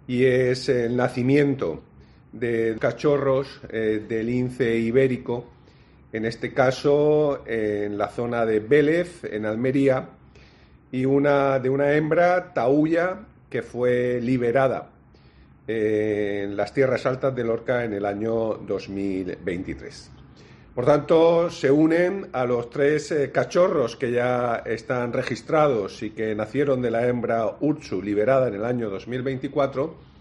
y es el nacimiento de cachorros del lince ibérico, en este caso en la zona de Vélez, en Almería, y de una hembra taúya que fue liberada en las tierras altas de Lorca en el año 2023. Por tanto, se unen a los tres cachorros que ya están registrados y que nacieron de la hembra Ursu, liberada en el año 2024,